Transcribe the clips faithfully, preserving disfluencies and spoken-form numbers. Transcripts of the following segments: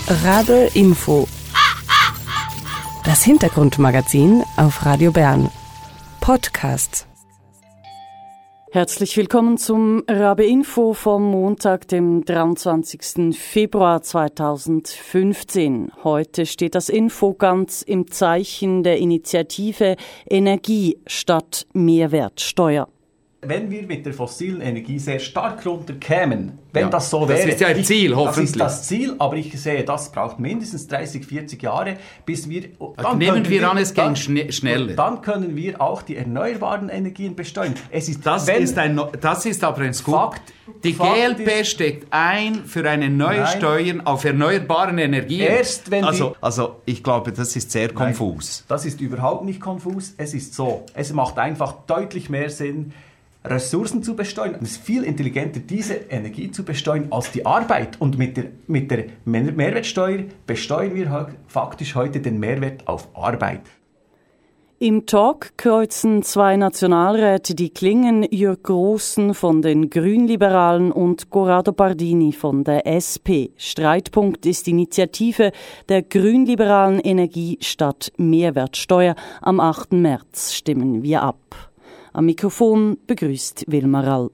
Rabe Info. Das Hintergrundmagazin auf Radio Bern. Podcast. Herzlich willkommen zum Rabe Info vom Montag, dem dreiundzwanzigsten Februar zweitausendfünfzehn. Heute steht das Info ganz im Zeichen der Initiative Energie statt Mehrwertsteuer. Wenn wir mit der fossilen Energie sehr stark runterkämen, wenn ja, das so wäre... Das ist ja ein Ziel, hoffentlich. Das ist das Ziel, aber ich sehe, das braucht mindestens dreißig, vierzig Jahre, bis wir... Dann nehmen wir an, es ging schn- schneller. Dann können wir auch die erneuerbaren Energien besteuern. Es ist, das, wenn, ist ein, das ist aber ein Scoop. Fakt, die Fakt G L P ist, steckt ein für eine neue nein, Steuer auf erneuerbaren Energien. Erst wenn also, die, also ich glaube, das ist sehr nein, konfus. Das ist überhaupt nicht konfus. Es ist so. Es macht einfach deutlich mehr Sinn, Ressourcen zu besteuern. Es ist viel intelligenter, diese Energie zu besteuern, als die Arbeit. Und mit der, mit der Mehrwertsteuer besteuern wir faktisch heute den Mehrwert auf Arbeit. Im Talk kreuzen zwei Nationalräte die Klingen, Jörg Grossen von den Grünliberalen und Corrado Pardini von der S P. Streitpunkt ist die Initiative der grünliberalen Energie statt Mehrwertsteuer. Am achten März stimmen wir ab. Am Mikrofon begrüßt Wilma Rall.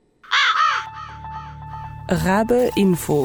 Rabe Info.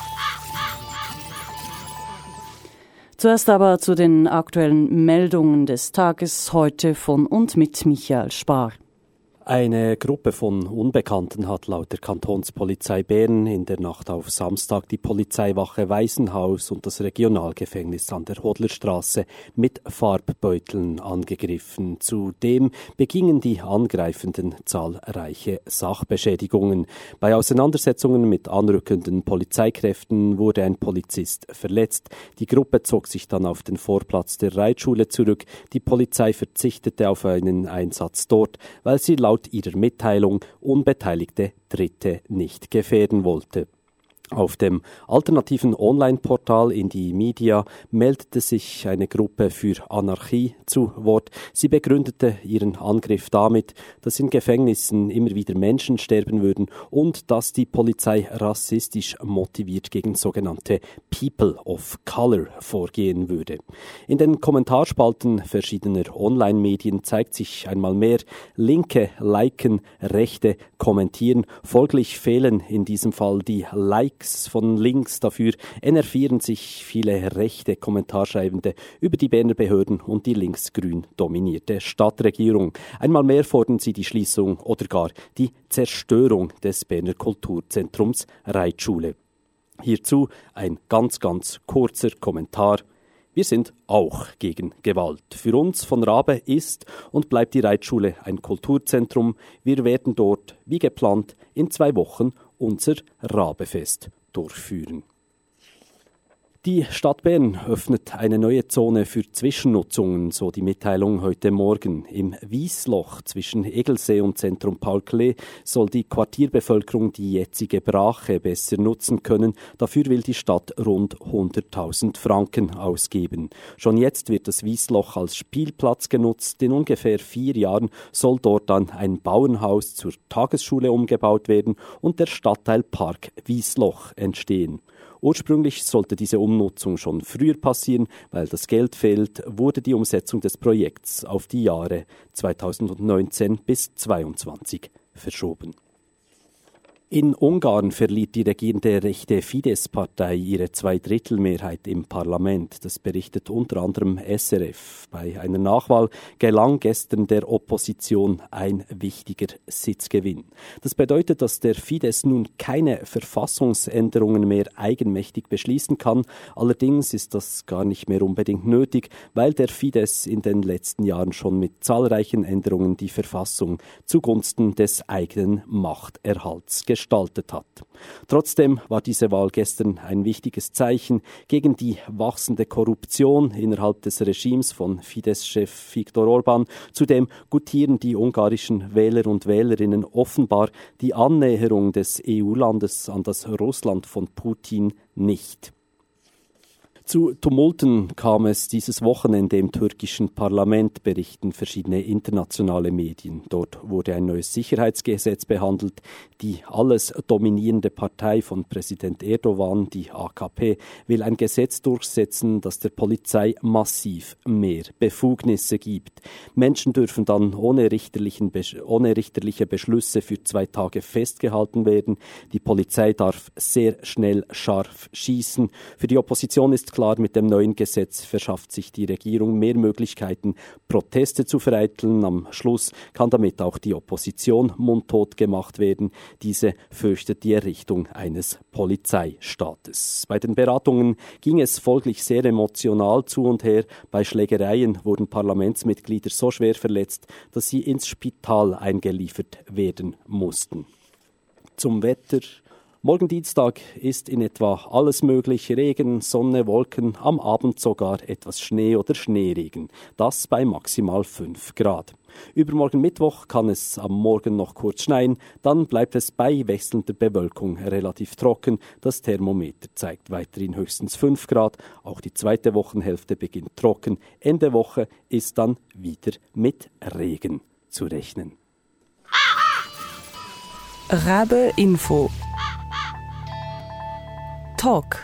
Zuerst aber zu den aktuellen Meldungen des Tages heute von und mit Michael Spar. Eine Gruppe von Unbekannten hat laut der Kantonspolizei Bern in der Nacht auf Samstag die Polizeiwache Waisenhaus und das Regionalgefängnis an der Hodlerstraße mit Farbbeuteln angegriffen. Zudem begingen die Angreifenden zahlreiche Sachbeschädigungen. Bei Auseinandersetzungen mit anrückenden Polizeikräften wurde ein Polizist verletzt. Die Gruppe zog sich dann auf den Vorplatz der Reitschule zurück. Die Polizei verzichtete auf einen Einsatz dort, weil sie laut ihrer Mitteilung unbeteiligte Dritte nicht gefährden wollte. Auf dem alternativen Online-Portal Indie Media meldete sich eine Gruppe für Anarchie zu Wort. Sie begründete ihren Angriff damit, dass in Gefängnissen immer wieder Menschen sterben würden und dass die Polizei rassistisch motiviert gegen sogenannte People of Color vorgehen würde. In den Kommentarspalten verschiedener Online-Medien zeigt sich einmal mehr, Linke liken, Rechte kommentieren. Folglich fehlen in diesem Fall die Likes von links. Dafür enervieren sich viele rechte Kommentarschreibende über die Berner Behörden und die linksgrün dominierte Stadtregierung. Einmal mehr fordern sie die Schließung oder gar die Zerstörung des Berner Kulturzentrums Reitschule. Hierzu ein ganz, ganz kurzer Kommentar. Wir sind auch gegen Gewalt. Für uns von Rabe ist und bleibt die Reitschule ein Kulturzentrum. Wir werden dort, wie geplant, in zwei Wochen unser Rabefest durchführen. Die Stadt Bern öffnet eine neue Zone für Zwischennutzungen, so die Mitteilung heute Morgen. Im Wiesloch zwischen Egelsee und Zentrum Paul Klee soll die Quartierbevölkerung die jetzige Brache besser nutzen können. Dafür will die Stadt rund hunderttausend Franken ausgeben. Schon jetzt wird das Wiesloch als Spielplatz genutzt. In ungefähr vier Jahren soll dort dann ein Bauernhaus zur Tagesschule umgebaut werden und der Stadtteil Park Wiesloch entstehen. Ursprünglich sollte diese Umnutzung schon früher passieren, weil das Geld fehlt, wurde die Umsetzung des Projekts auf die Jahre zweitausendneunzehn bis zweitausendzweiundzwanzig verschoben. In Ungarn verliert die regierende rechte Fidesz-Partei ihre Zweidrittelmehrheit im Parlament. Das berichtet unter anderem S R F. Bei einer Nachwahl gelang gestern der Opposition ein wichtiger Sitzgewinn. Das bedeutet, dass der Fidesz nun keine Verfassungsänderungen mehr eigenmächtig beschließen kann. Allerdings ist das gar nicht mehr unbedingt nötig, weil der Fidesz in den letzten Jahren schon mit zahlreichen Änderungen die Verfassung zugunsten des eigenen Machterhalts gestaltet hat. Trotzdem war diese Wahl gestern ein wichtiges Zeichen gegen die wachsende Korruption innerhalb des Regimes von Fidesz-Chef Viktor Orbán. Zudem gutieren die ungarischen Wähler und Wählerinnen offenbar die Annäherung des E U-Landes an das Russland von Putin nicht. Zu Tumulten kam es dieses Wochenende im türkischen Parlament, berichten verschiedene internationale Medien. Dort wurde ein neues Sicherheitsgesetz behandelt. Die alles dominierende Partei von Präsident Erdogan, die A K P, will ein Gesetz durchsetzen, das der Polizei massiv mehr Befugnisse gibt. Menschen dürfen dann ohne, richterlichen, ohne richterliche Beschlüsse für zwei Tage festgehalten werden. Die Polizei darf sehr schnell scharf schießen. Für die Opposition ist klar, mit dem neuen Gesetz verschafft sich die Regierung mehr Möglichkeiten, Proteste zu vereiteln. Am Schluss kann damit auch die Opposition mundtot gemacht werden. Diese fürchtet die Errichtung eines Polizeistaates. Bei den Beratungen ging es folglich sehr emotional zu und her. Bei Schlägereien wurden Parlamentsmitglieder so schwer verletzt, dass sie ins Spital eingeliefert werden mussten. Zum Wetter. Morgen Dienstag ist in etwa alles möglich. Regen, Sonne, Wolken, am Abend sogar etwas Schnee oder Schneeregen. Das bei maximal fünf Grad. Übermorgen Mittwoch kann es am Morgen noch kurz schneien, dann bleibt es bei wechselnder Bewölkung relativ trocken. Das Thermometer zeigt weiterhin höchstens fünf Grad. Auch die zweite Wochenhälfte beginnt trocken. Ende Woche ist dann wieder mit Regen zu rechnen. Rabe Info Talk.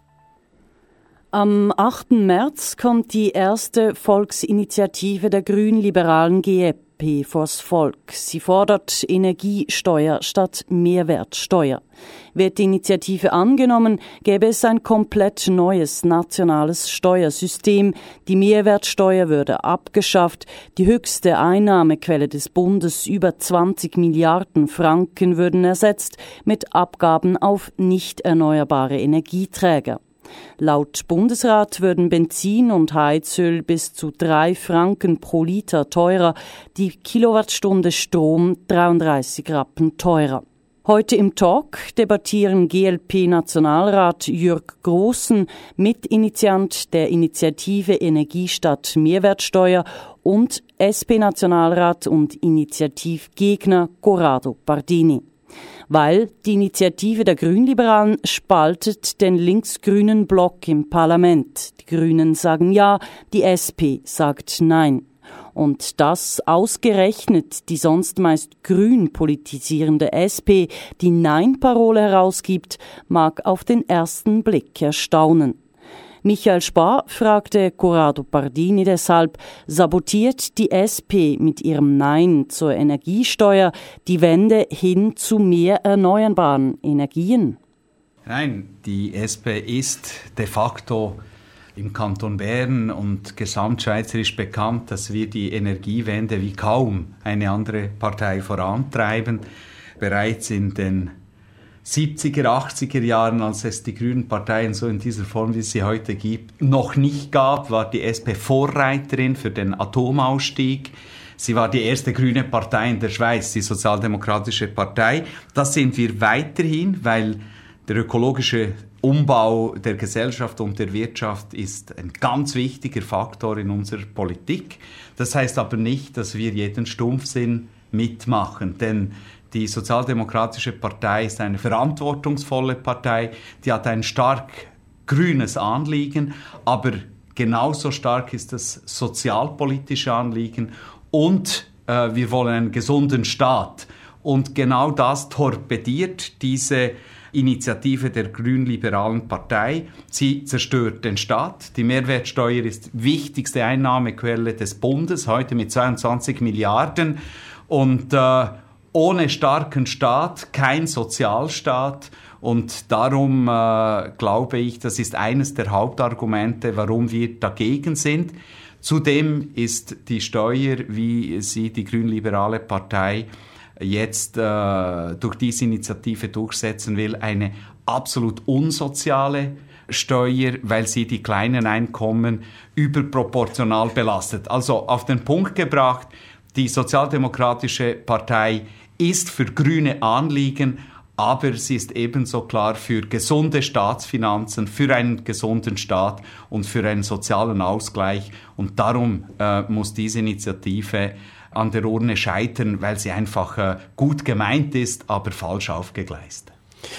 Am achten März kommt die erste Volksinitiative der grünliberalen G E P vors Volk. Sie fordert Energiesteuer statt Mehrwertsteuer. Wird die Initiative angenommen, gäbe es ein komplett neues nationales Steuersystem. Die Mehrwertsteuer würde abgeschafft. Die höchste Einnahmequelle des Bundes, über zwanzig Milliarden Franken, würden ersetzt mit Abgaben auf nicht erneuerbare Energieträger. Laut Bundesrat würden Benzin und Heizöl bis zu drei Franken pro Liter teurer, die Kilowattstunde Strom dreiunddreißig Rappen teurer. Heute im Talk debattieren G L P-Nationalrat Jürg Grossen, Mitinitiant der Initiative Energie statt Mehrwertsteuer, und S P-Nationalrat und Initiativgegner Corrado Pardini. Weil die Initiative der Grünliberalen spaltet den linksgrünen Block im Parlament. Die Grünen sagen ja, die S P sagt nein. Und dass ausgerechnet die sonst meist grün politisierende S P die Nein-Parole herausgibt, mag auf den ersten Blick erstaunen. Michael Spar fragte Corrado Pardini deshalb, sabotiert die S P mit ihrem Nein zur Energiesteuer die Wende hin zu mehr erneuerbaren Energien? Nein, die S P ist de facto im Kanton Bern und gesamtschweizerisch bekannt, dass wir die Energiewende wie kaum eine andere Partei vorantreiben. Bereits in den siebziger, achtziger Jahren, als es die grünen Parteien so in dieser Form, wie es sie heute gibt, noch nicht gab, war die S P Vorreiterin für den Atomausstieg. Sie war die erste grüne Partei in der Schweiz, die Sozialdemokratische Partei. Das sind wir weiterhin, weil der ökologische Umbau der Gesellschaft und der Wirtschaft ist ein ganz wichtiger Faktor in unserer Politik. Das heißt aber nicht, dass wir jeden Stumpfsinn mitmachen, denn die Sozialdemokratische Partei ist eine verantwortungsvolle Partei, die hat ein stark grünes Anliegen, aber genauso stark ist das sozialpolitische Anliegen und äh, wir wollen einen gesunden Staat. Und genau das torpediert diese Initiative der grünliberalen Partei. Sie zerstört den Staat. Die Mehrwertsteuer ist die wichtigste Einnahmequelle des Bundes, heute mit zweiundzwanzig Milliarden. Und äh, ohne starken Staat kein Sozialstaat. Und darum äh, glaube ich, das ist eines der Hauptargumente, warum wir dagegen sind. Zudem ist die Steuer, wie sie die grünliberale Partei jetzt äh, durch diese Initiative durchsetzen will, eine absolut unsoziale Steuer, weil sie die kleinen Einkommen überproportional belastet. Also auf den Punkt gebracht, die Sozialdemokratische Partei ist für grüne Anliegen, aber sie ist ebenso klar für gesunde Staatsfinanzen, für einen gesunden Staat und für einen sozialen Ausgleich. Und darum äh, muss diese Initiative an der Urne scheitern, weil sie einfach äh, gut gemeint ist, aber falsch aufgegleist.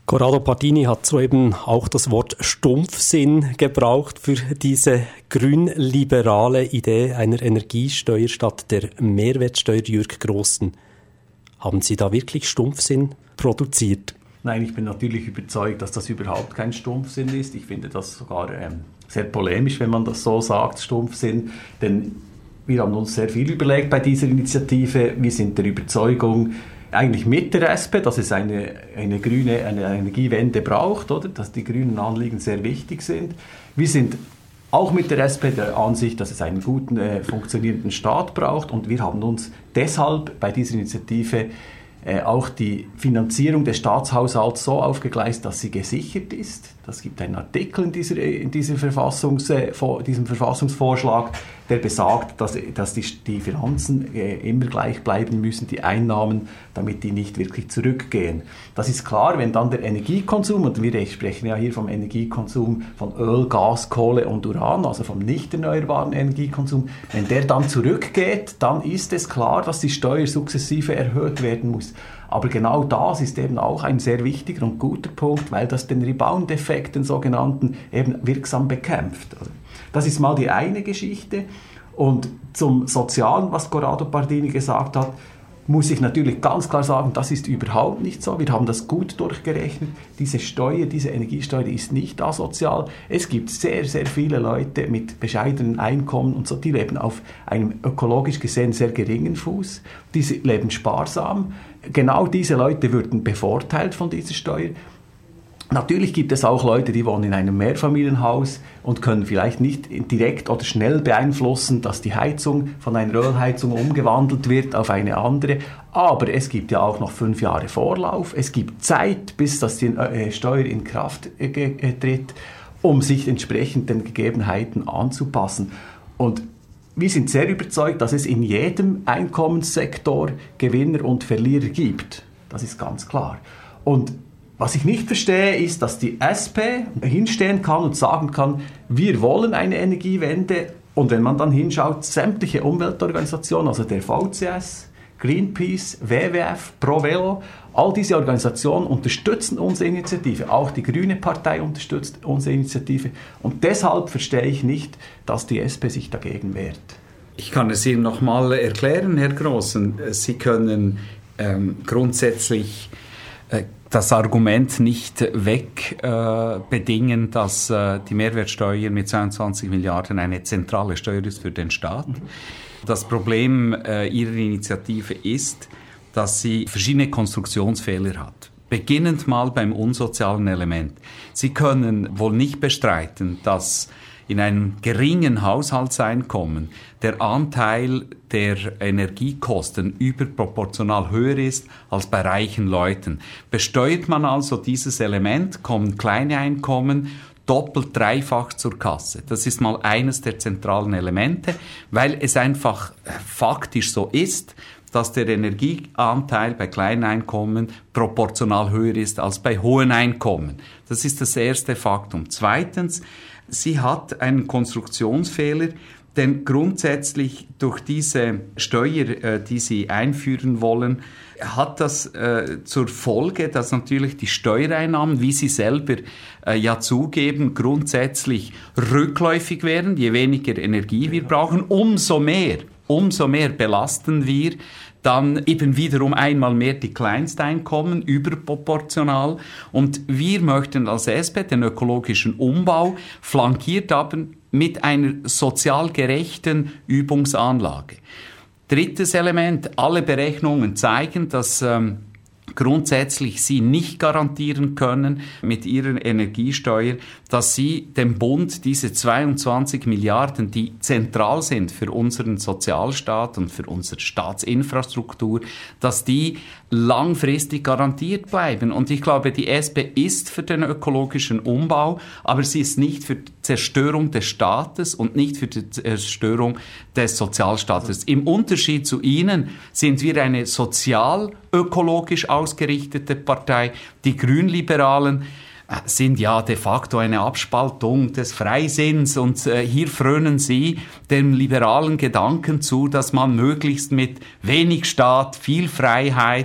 Corrado Pardini hat soeben auch das Wort Stumpfsinn gebraucht für diese grünliberale Idee einer Energiesteuer statt der Mehrwertsteuer. Jürg Grossen, haben Sie da wirklich Stumpfsinn produziert? Nein, ich bin natürlich überzeugt, dass das überhaupt kein Stumpfsinn ist. Ich finde das sogar ähm, sehr polemisch, wenn man das so sagt, Stumpfsinn. Denn wir haben uns sehr viel überlegt bei dieser Initiative. Wir sind der Überzeugung, eigentlich mit der S P, dass es eine, eine grüne eine Energiewende braucht, oder? Dass die grünen Anliegen sehr wichtig sind. Wir sind auch mit der S P der Ansicht, dass es einen guten, äh, funktionierenden Staat braucht. Und wir haben uns deshalb bei dieser Initiative äh, auch die Finanzierung des Staatshaushalts so aufgegleist, dass sie gesichert ist. Das gibt einen Artikel in, dieser, in dieser Verfassungs, äh, diesem Verfassungsvorschlag, der besagt, dass, dass die, die Finanzen äh, immer gleich bleiben müssen, die Einnahmen, damit die nicht wirklich zurückgehen. Das ist klar, wenn dann der Energiekonsum, und wir sprechen ja hier vom Energiekonsum von Öl, Gas, Kohle und Uran, also vom nicht erneuerbaren Energiekonsum, wenn der dann zurückgeht, dann ist es klar, dass die Steuer sukzessive erhöht werden muss. Aber genau das ist eben auch ein sehr wichtiger und guter Punkt, weil das den Rebound-Effekt, den sogenannten, eben wirksam bekämpft. Das ist mal die eine Geschichte. Und zum Sozialen, was Corrado Pardini gesagt hat, muss ich natürlich ganz klar sagen, das ist überhaupt nicht so. Wir haben das gut durchgerechnet. Diese Steuer, diese Energiesteuer, die ist nicht asozial. Es gibt sehr, sehr viele Leute mit bescheidenen Einkommen und so, die leben auf einem ökologisch gesehen sehr geringen Fuß. Die leben sparsam. Genau diese Leute würden bevorteilt von dieser Steuer. Natürlich gibt es auch Leute, die wohnen in einem Mehrfamilienhaus und können vielleicht nicht direkt oder schnell beeinflussen, dass die Heizung von einer Ölheizung umgewandelt wird auf eine andere. Aber es gibt ja auch noch fünf Jahre Vorlauf. Es gibt Zeit, bis das die Steuer in Kraft tritt, um sich entsprechend den Gegebenheiten anzupassen. Und wir sind sehr überzeugt, dass es in jedem Einkommenssektor Gewinner und Verlierer gibt. Das ist ganz klar. Und was ich nicht verstehe, ist, dass die S P hinstehen kann und sagen kann, wir wollen eine Energiewende. Und wenn man dann hinschaut, sämtliche Umweltorganisationen, also der V C S, Greenpeace, W W F, ProVelo, all diese Organisationen unterstützen unsere Initiative. Auch die Grüne Partei unterstützt unsere Initiative. Und deshalb verstehe ich nicht, dass die S P sich dagegen wehrt. Ich kann es Ihnen noch mal erklären, Herr Grossen. Sie können ähm, grundsätzlich äh, das Argument nicht wegbedingen, äh, dass äh, die Mehrwertsteuer mit zweiundzwanzig Milliarden eine zentrale Steuer ist für den Staat. Mhm. Das Problem äh, Ihrer Initiative ist, dass sie verschiedene Konstruktionsfehler hat. Beginnend mal beim unsozialen Element. Sie können wohl nicht bestreiten, dass in einem geringen Haushaltseinkommen der Anteil der Energiekosten überproportional höher ist als bei reichen Leuten. Besteuert man also dieses Element, kommen kleine Einkommen doppelt, dreifach zur Kasse. Das ist mal eines der zentralen Elemente, weil es einfach faktisch so ist, dass der Energieanteil bei kleinen Einkommen proportional höher ist als bei hohen Einkommen. Das ist das erste Faktum. Zweitens, sie hat einen Konstruktionsfehler, denn grundsätzlich durch diese Steuer, äh, die sie einführen wollen, hat das äh, zur Folge, dass natürlich die Steuereinnahmen, wie sie selber äh, ja zugeben, grundsätzlich rückläufig werden. Je weniger Energie wir brauchen, umso mehr, umso mehr belasten wir dann eben wiederum einmal mehr die Kleinsteinkommen, überproportional. Und wir möchten als S P den ökologischen Umbau flankiert haben mit einer sozial gerechten Übungsanlage. Drittes Element, alle Berechnungen zeigen, dass ähm, grundsätzlich sie nicht garantieren können mit ihrer Energiesteuer, dass sie dem Bund diese zweiundzwanzig Milliarden, die zentral sind für unseren Sozialstaat und für unsere Staatsinfrastruktur, dass die langfristig garantiert bleiben. Und ich glaube, die S P ist für den ökologischen Umbau, aber sie ist nicht für die Zerstörung des Staates und nicht für die Zerstörung des Sozialstaates. Im Unterschied zu Ihnen sind wir eine sozial-ökologisch ausgerichtete Partei. Die Grünliberalen sind ja de facto eine Abspaltung des Freisinns und äh, hier frönen sie dem liberalen Gedanken zu, dass man möglichst mit wenig Staat, viel Freiheit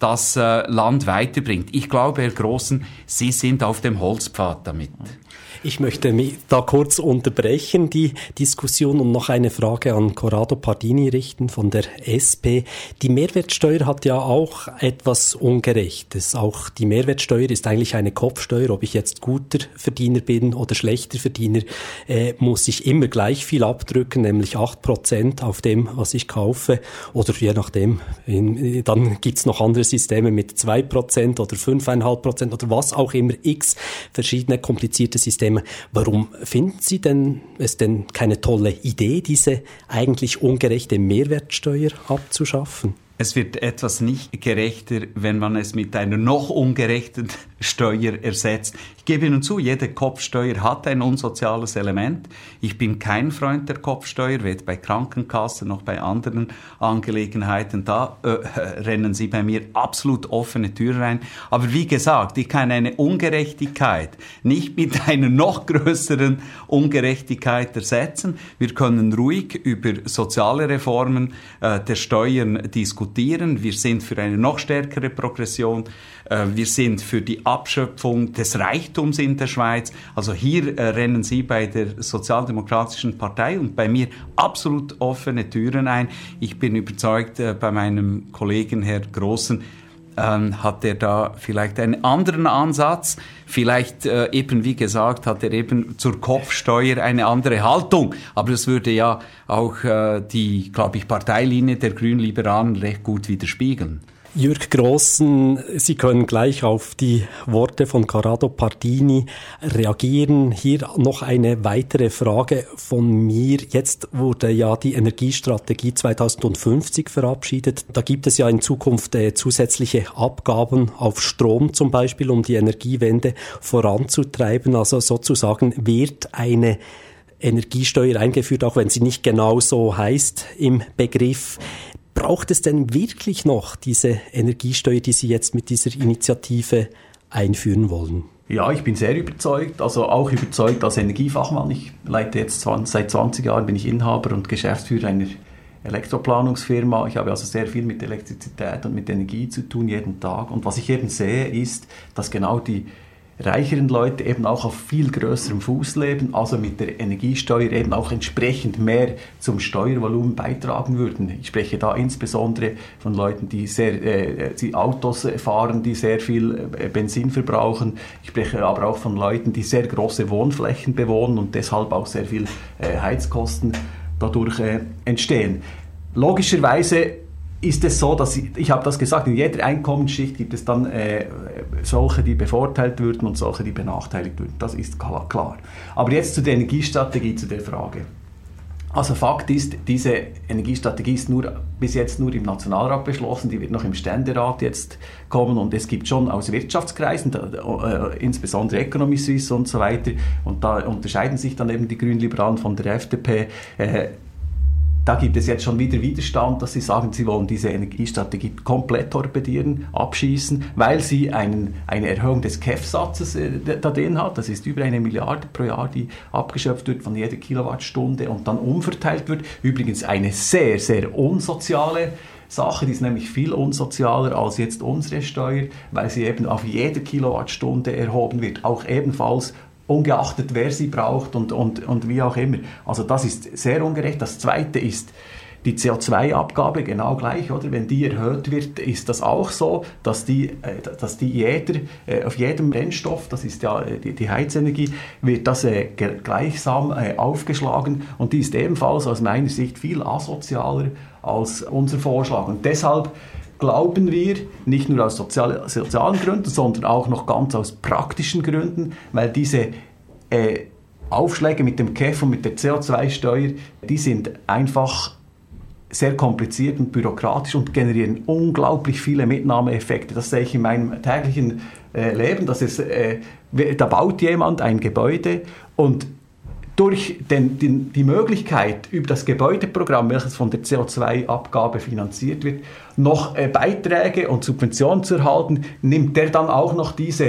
das äh, Land weiterbringt. Ich glaube, Herr Grossen, Sie sind auf dem Holzpfad damit. Ich möchte mich da kurz unterbrechen, die Diskussion, und noch eine Frage an Corrado Pardini richten von der S P. Die Mehrwertsteuer hat ja auch etwas Ungerechtes. Auch die Mehrwertsteuer ist eigentlich eine Kopfsteuer. Ob ich jetzt guter Verdiener bin oder schlechter Verdiener, äh, muss ich immer gleich viel abdrücken, nämlich acht Prozent auf dem, was ich kaufe. Oder je nachdem, in, dann gibt's noch andere Systeme mit zwei Prozent oder fünf Komma fünf Prozent oder was auch immer, x verschiedene komplizierte Systeme. Warum finden Sie denn es denn keine tolle Idee, diese eigentlich ungerechte Mehrwertsteuer abzuschaffen? Es wird etwas nicht gerechter, wenn man es mit einer noch ungerechten Steuer ersetzt. Ich gebe Ihnen zu, jede Kopfsteuer hat ein unsoziales Element. Ich bin kein Freund der Kopfsteuer, weder bei Krankenkassen noch bei anderen Angelegenheiten. Da äh, rennen Sie bei mir absolut offene Türen rein. Aber wie gesagt, ich kann eine Ungerechtigkeit nicht mit einer noch größeren Ungerechtigkeit ersetzen. Wir können ruhig über soziale Reformen äh, der Steuern diskutieren. Wir sind für eine noch stärkere Progression. Wir sind für die Abschöpfung des Reichtums in der Schweiz. Also hier rennen Sie bei der Sozialdemokratischen Partei und bei mir absolut offene Türen ein. Ich bin überzeugt, bei meinem Kollegen Herr Grossen ähm, hat er da vielleicht einen anderen Ansatz. Vielleicht äh, eben, wie gesagt, hat er eben zur Kopfsteuer eine andere Haltung. Aber das würde ja auch äh, die, glaube ich, Parteilinie der Grünliberalen recht gut widerspiegeln. Jürg Grossen, Sie können gleich auf die Worte von Corrado Pardini reagieren. Hier noch eine weitere Frage von mir. Jetzt wurde ja die Energiestrategie zweitausendfünfzig verabschiedet. Da gibt es ja in Zukunft äh, zusätzliche Abgaben auf Strom zum Beispiel, um die Energiewende voranzutreiben. Also sozusagen wird eine Energiesteuer eingeführt, auch wenn sie nicht genau so heißt im Begriff. Braucht es denn wirklich noch diese Energiesteuer, die Sie jetzt mit dieser Initiative einführen wollen? Ja, ich bin sehr überzeugt, also auch überzeugt als Energiefachmann. Ich leite jetzt zwanzig, seit zwanzig Jahren bin ich Inhaber und Geschäftsführer einer Elektroplanungsfirma. Ich habe also sehr viel mit Elektrizität und mit Energie zu tun, jeden Tag. Und was ich eben sehe, ist, dass genau die reicheren Leute eben auch auf viel größerem Fuß leben, also mit der Energiesteuer eben auch entsprechend mehr zum Steuervolumen beitragen würden. Ich spreche da insbesondere von Leuten, die sehr äh, die Autos fahren, die sehr viel äh, Benzin verbrauchen. Ich spreche aber auch von Leuten, die sehr große Wohnflächen bewohnen und deshalb auch sehr viel äh, Heizkosten dadurch äh, entstehen. Logischerweise ist es so, dass, ich, ich habe das gesagt, in jeder Einkommensschicht gibt es dann äh, solche, die bevorteilt würden und solche, die benachteiligt würden. Das ist klar. Aber jetzt zu der Energiestrategie, zu der Frage. Also Fakt ist, diese Energiestrategie ist nur, bis jetzt nur im Nationalrat beschlossen, die wird noch im Ständerat jetzt kommen und es gibt schon aus Wirtschaftskreisen, da, äh, insbesondere Economy Suisse und so weiter, und da unterscheiden sich dann eben die Grünliberalen von der F D P, äh, da gibt es jetzt schon wieder Widerstand, dass sie sagen, sie wollen diese Energiestrategie komplett torpedieren, abschießen, weil sie einen, eine Erhöhung des K E F-Satzes äh, da drin hat. Das ist über eine Milliarde pro Jahr, die abgeschöpft wird von jeder Kilowattstunde und dann umverteilt wird. Übrigens eine sehr, sehr unsoziale Sache, die ist nämlich viel unsozialer als jetzt unsere Steuer, weil sie eben auf jede Kilowattstunde erhoben wird, auch ebenfalls ungeachtet, wer sie braucht und, und, und wie auch immer. Also das ist sehr ungerecht. Das Zweite ist die C O zwei Abgabe, genau gleich, oder? Wenn die erhöht wird, ist das auch so, dass die, äh, dass die jeder, äh, auf jedem Brennstoff, das ist ja äh, die, die Heizenergie, wird das äh, gleichsam äh, aufgeschlagen und die ist ebenfalls aus meiner Sicht viel asozialer als unser Vorschlag. Und deshalb glauben wir, nicht nur aus soziale, sozialen Gründen, sondern auch noch ganz aus praktischen Gründen, weil diese äh, Aufschläge mit dem K E F und mit der C O zwei Steuer, die sind einfach sehr kompliziert und bürokratisch und generieren unglaublich viele Mitnahmeeffekte. Das sehe ich in meinem täglichen äh, Leben. Das ist, äh, da baut jemand ein Gebäude und durch den, den, die Möglichkeit, über das Gebäudeprogramm, welches von der C O zwei Abgabe finanziert wird, noch äh, Beiträge und Subventionen zu erhalten, nimmt der dann auch noch diese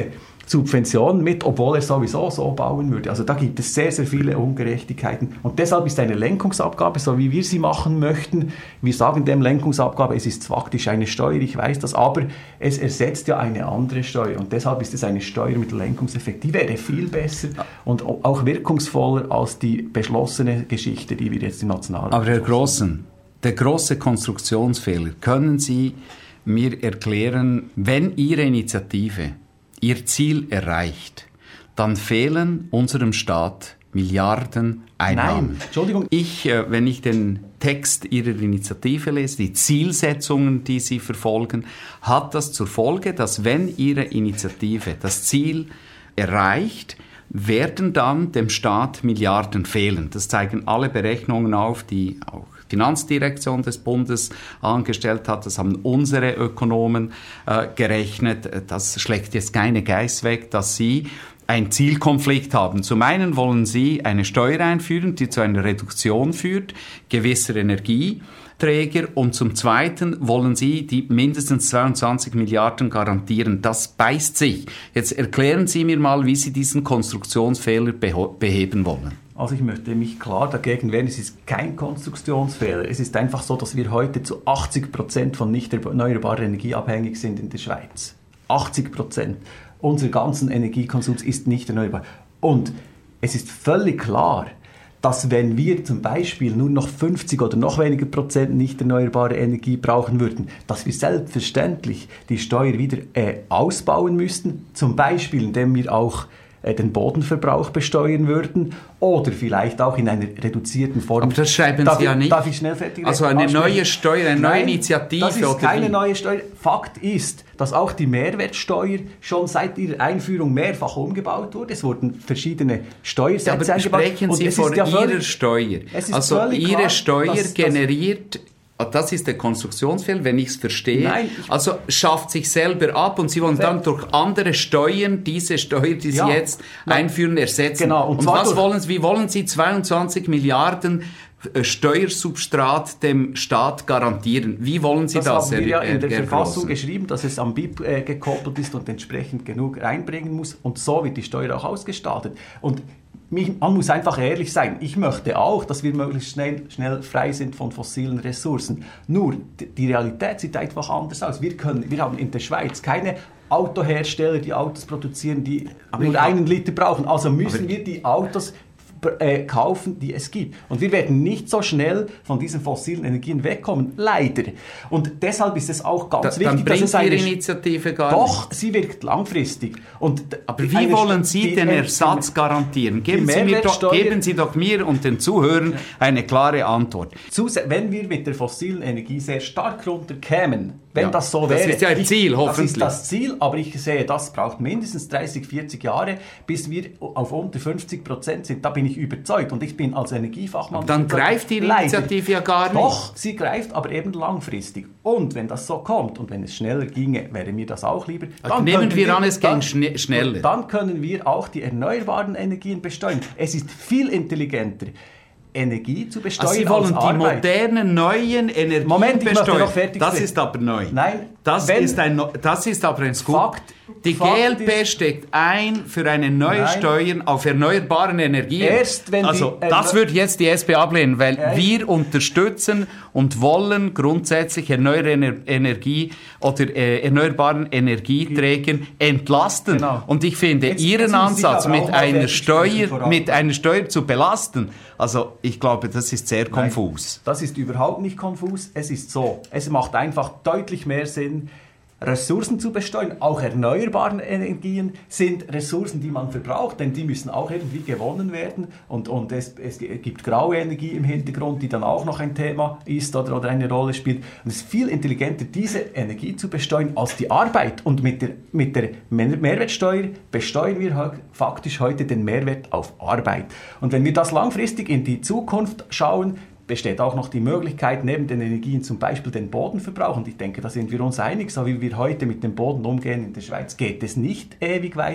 Subventionen mit, obwohl er sowieso so bauen würde. Also da gibt es sehr, sehr viele Ungerechtigkeiten. Und deshalb ist eine Lenkungsabgabe, so wie wir sie machen möchten, wir sagen dem Lenkungsabgabe, es ist faktisch eine Steuer, ich weiß das, aber es ersetzt ja eine andere Steuer. Und deshalb ist es eine Steuer mit Lenkungseffekt. Die wäre viel besser und auch wirkungsvoller als die beschlossene Geschichte, die wir jetzt im Nationalrat Aber Herr Grossen, der große Konstruktionsfehler, können Sie mir erklären, wenn Ihre Initiative ihr Ziel erreicht, dann fehlen unserem Staat Milliarden Einnahmen. Nein, Entschuldigung. Ich, äh, wenn ich den Text Ihrer Initiative lese, die Zielsetzungen, die Sie verfolgen, hat das zur Folge, dass wenn Ihre Initiative das Ziel erreicht, werden dann dem Staat Milliarden fehlen. Das zeigen alle Berechnungen auf, die auch die Finanzdirektion des Bundes angestellt hat. Das haben unsere Ökonomen äh, gerechnet. Das schlägt jetzt keine Geiß weg, dass Sie einen Zielkonflikt haben. Zum einen wollen Sie eine Steuer einführen, die zu einer Reduktion führt, gewisser Energieträger, und zum zweiten wollen Sie die mindestens zweiundzwanzig Milliarden garantieren. Das beißt sich. Jetzt erklären Sie mir mal, wie Sie diesen Konstruktionsfehler beho- beheben wollen. Also ich möchte mich klar dagegen wehren, es ist kein Konstruktionsfehler. Es ist einfach so, dass wir heute zu achtzig Prozent von nicht erneuerbarer Energie abhängig sind in der Schweiz. achtzig Prozent. Unser ganzen Energiekonsums ist nicht erneuerbar. Und es ist völlig klar, dass wenn wir zum Beispiel nur noch fünfzig oder noch weniger Prozent nicht erneuerbare Energie brauchen würden, dass wir selbstverständlich die Steuer wieder äh, ausbauen müssten, zum Beispiel indem wir auch den Bodenverbrauch besteuern würden oder vielleicht auch in einer reduzierten Form. Aber das schreiben darf Sie ja ich, nicht. Darf ich schnell fertig Also eine ansprechen? neue Steuer, eine neue Nein, Initiative? Das ist oder keine wie? neue Steuer. Fakt ist, dass auch die Mehrwertsteuer schon seit ihrer Einführung mehrfach umgebaut wurde. Es wurden verschiedene Steuersätze Ja, aber eingebaut. sprechen Und Sie es von ist ja Ihrer völlig, Steuer. es ist Also völlig Ihre klar, Steuer dass, dass generiert... Das ist der Konstruktionsfehler, wenn ich es verstehe. Nein, ich also schafft sich selber ab und Sie wollen dann durch andere Steuern diese Steuer, die Sie Ja, jetzt na, einführen, ersetzen. genau, und und zwar was durch- wollen Sie, wie wollen Sie zweiundzwanzig Milliarden äh, Steuersubstrat dem Staat garantieren? Wie wollen Sie Das das, haben wir ja Herr- in der Herr Verfassung Grossen? geschrieben, dass es am B I P äh, gekoppelt ist und entsprechend genug reinbringen muss. Und so wird die Steuer auch ausgestaltet. Und mich, man muss einfach ehrlich sein. Ich möchte auch, dass wir möglichst schnell, schnell frei sind von fossilen Ressourcen. Nur, d- die Realität sieht einfach anders aus. Wir, können, wir haben in der Schweiz keine Autohersteller, die Autos produzieren, die Aber nur ich- einen Liter brauchen. Also müssen Aber- wir die Autos äh, kaufen, die es gibt. Und wir werden nicht so schnell von diesen fossilen Energien wegkommen, leider. Und deshalb ist es auch ganz Da, wichtig, dann dass bringt es eine... Ihre Initiative gar Doch, nicht. sie wirkt langfristig. Und d- Aber wie eine wollen St- Sie die- den die- Ersatz garantieren? Geben Sie, mir doch, Mehrwertsteuer- geben Sie doch mir und den Zuhörern eine klare Antwort. Zus- Wenn wir mit der fossilen Energie sehr stark runterkämen, wenn Ja, das so das wäre... ist ja ein ich- Ziel, Das hoffentlich. ist das Ziel, aber ich sehe, das braucht mindestens dreißig, vierzig Jahre, bis wir auf unter fünfzig Prozent sind. Da bin ich überzeugt. Und ich bin als Energiefachmann... Aber dann überzeugt. greift Ihre Leider. Initiative ja gar nicht. Doch, sie greift, aber eben langfristig. Und wenn das so kommt und wenn es schneller ginge, wäre mir das auch lieber. Also nehmen könnten wir an, es ging dann- schne- schneller. Dann können wir auch die erneuerbaren Energien besteuern. Es ist viel intelligenter, Energie zu besteuern Also Sie wollen als die Arbeit. modernen, neuen Energien Moment, ich möchte besteuern. noch fertig Das sein. ist aber neu. Nein, Das, wenn- ist, ein, das ist aber ein Scoop. Fakt- die Fakt G L P ist- steckt ein für eine neue Nein. Steuer auf erneuerbaren Energien. Erst wenn also die- äh, das würde jetzt die S P ablehnen, weil Äh, wir unterstützen und wollen grundsätzlich erneuerbare Energie oder äh, erneuerbaren Energieträgern entlasten. Genau. Und ich finde Jetzt- Ihren jetzt muss ich Ansatz aber auch mit mal einer fertig sprechen Steuer voran. mit einer Steuer zu belasten, also ich glaube, das ist sehr Nein, konfus. Das ist überhaupt nicht konfus. Es ist so. Es macht einfach deutlich mehr Sinn, Ressourcen zu besteuern. Auch erneuerbare Energien sind Ressourcen, die man verbraucht, denn die müssen auch irgendwie gewonnen werden. Und, und es, es gibt graue Energie im Hintergrund, die dann auch noch ein Thema ist oder, oder eine Rolle spielt. Und es ist viel intelligenter, diese Energie zu besteuern als die Arbeit. Und mit der, mit der Mehrwertsteuer besteuern wir halt faktisch heute den Mehrwert auf Arbeit. Und wenn wir das langfristig in die Zukunft schauen, besteht auch noch die Möglichkeit, neben den Energien zum Beispiel den Bodenverbrauch. Und ich denke, da sind wir uns einig, so wie wir heute mit dem Boden umgehen in der Schweiz, geht es nicht ewig weiter.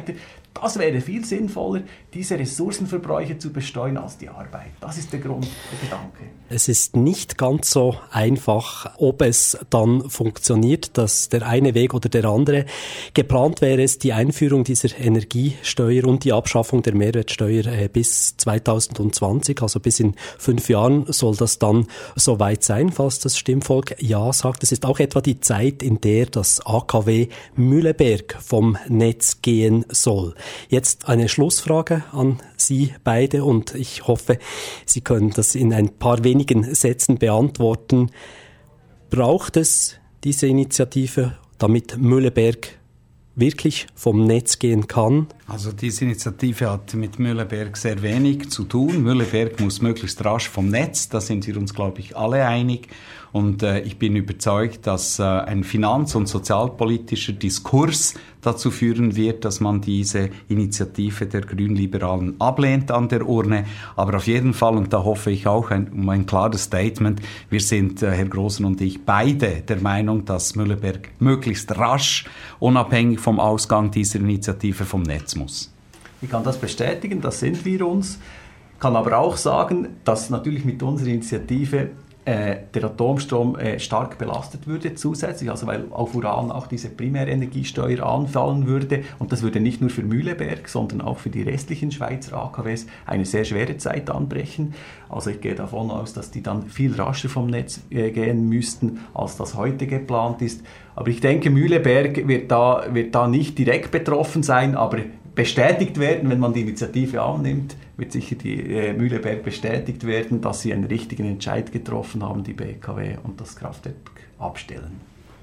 Das wäre viel sinnvoller, diese Ressourcenverbräuche zu besteuern als die Arbeit. Das ist der Grund, der Gedanke. Es ist nicht ganz so einfach, ob es dann funktioniert, dass der eine Weg oder der andere. Geplant wäre es die Einführung dieser Energiesteuer und die Abschaffung der Mehrwertsteuer äh, bis zwanzig zwanzig, also bis in fünf Jahren soll das dann soweit sein, falls das Stimmvolk Ja sagt. Es ist auch etwa die Zeit, in der das A K W Mühleberg vom Netz gehen soll. Jetzt eine Schlussfrage an Sie beide und ich hoffe, Sie können das in ein paar wenigen Sätzen beantworten. Braucht es diese Initiative, damit Mühleberg wirklich vom Netz gehen kann? Also diese Initiative hat mit Mühleberg sehr wenig zu tun. Mühleberg muss möglichst rasch vom Netz, da sind wir uns, glaube ich, alle einig. Und äh, ich bin überzeugt, dass äh, ein finanz- und sozialpolitischer Diskurs dazu führen wird, dass man diese Initiative der Grünliberalen ablehnt an der Urne. Aber auf jeden Fall, und da hoffe ich auch ein, um ein klares Statement, wir sind, äh, Herr Grossen und ich, beide der Meinung, dass Mühleberg möglichst rasch, unabhängig vom Ausgang dieser Initiative, vom Netz muss. Ich kann das bestätigen, das sind wir uns. Ich kann aber auch sagen, dass natürlich mit unserer Initiative der Atomstrom äh, stark belastet würde zusätzlich, also weil auf Uran auch diese Primärenergiesteuer anfallen würde und das würde nicht nur für Mühleberg, sondern auch für die restlichen Schweizer A K Ws eine sehr schwere Zeit anbrechen. Also ich gehe davon aus, dass die dann viel rascher vom Netz äh, gehen müssten, als das heute geplant ist. Aber ich denke, Mühleberg wird da, wird da nicht direkt betroffen sein, aber bestätigt werden, wenn man die Initiative annimmt, wird sicher die äh, Mühleberg bestätigt werden, dass sie einen richtigen Entscheid getroffen haben, die B K W, und das Kraftwerk abstellen.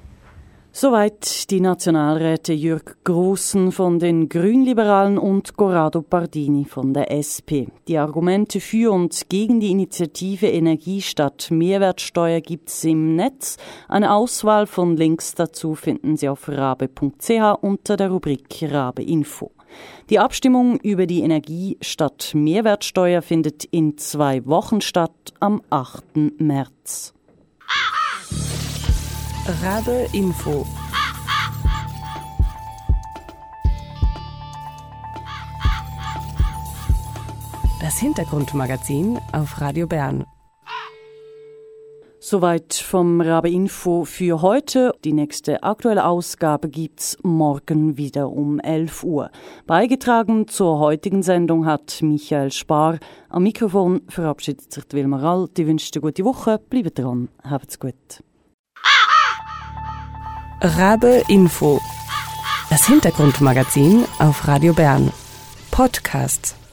Soweit die Nationalräte Jürg Grossen von den Grünliberalen und Corrado Pardini von der S P. Die Argumente für und gegen die Initiative Energie statt Mehrwertsteuer gibt's im Netz. Eine Auswahl von Links dazu finden Sie auf rabe punkt c h unter der Rubrik Rabe Info. Die Abstimmung über die Energie statt Mehrwertsteuer findet in zwei Wochen statt, am achten März. Rabe Info. Das Hintergrundmagazin auf Radio Bern. Soweit vom Rabe Info für heute. Die nächste aktuelle Ausgabe gibt's morgen wieder um elf Uhr. Beigetragen zur heutigen Sendung hat Michael Spar. Am Mikrofon verabschiedet sich Wilma Rall. Ich wünsche eine gute Woche. Bleibt dran. Habt's gut. Rabe Info. Das Hintergrundmagazin auf Radio Bern. Podcast.